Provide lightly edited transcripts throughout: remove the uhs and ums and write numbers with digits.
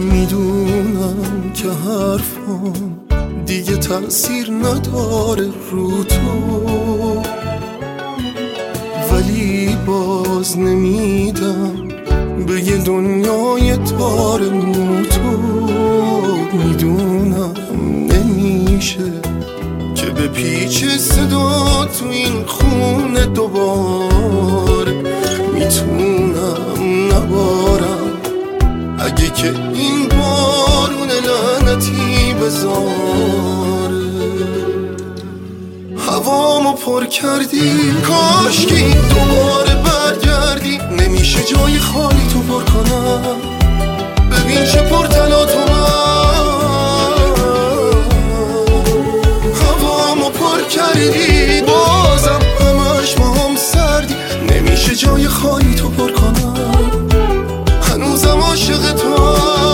میدونم که حرفم دیگه تأثیر نداره رو تو، ولی باز نمیدم به یه دنیای تار تو. میدونم نمیشه که به پیچ صدا تو این خونه دوباره میتونم نبارم، اگه که این بارون لعنتی بذاره. هوامو پر کردی، کاشکی دوباره برگردی، نمیشه جای خالی تو پر کنم. ببین چه پرتلات هوامو پر کردی، بازم همش با هم سردی، نمیشه جای خالی تو پر کنم. هنوزم عاشق تو.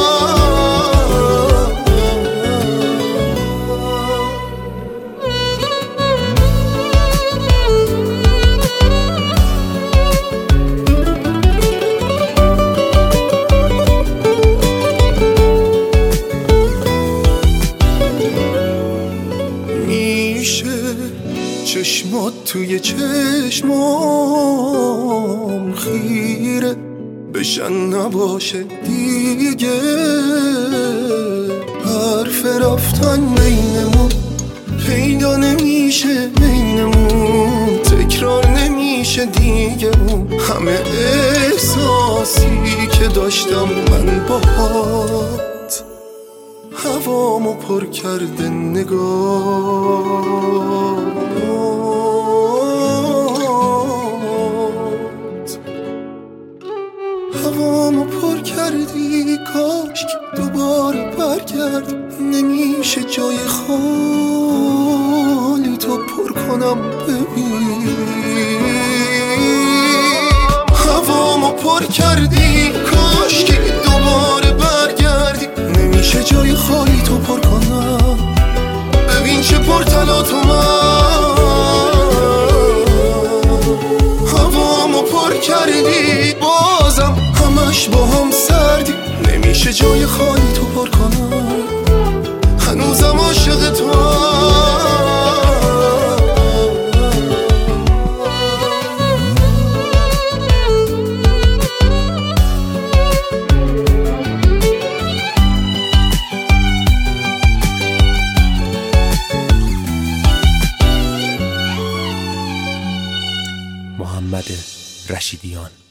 چشمات توی چشمام خیره بشن نباشه دیگه، حرف رفتن بینمون پیدا نمیشه، بینمون تکرار نمیشه دیگه. اون همه احساسی که داشتم من باهات هوامو پر کرده نگاه. هوامو پر کردی، کاش که دوباره برگردی، نمیشه جای خالی تو پر کنم. ببین هوامو پر کردی، کاش که دوباره برگردی، نمیشه جای خالی تو پر کنم. ببین چه پرتلات هوامو پر کردی، بازم همش با هم سردی، نمیشه جای خالی تو پر کنم. هنوزم عاشق تو. محمد رشیدیان.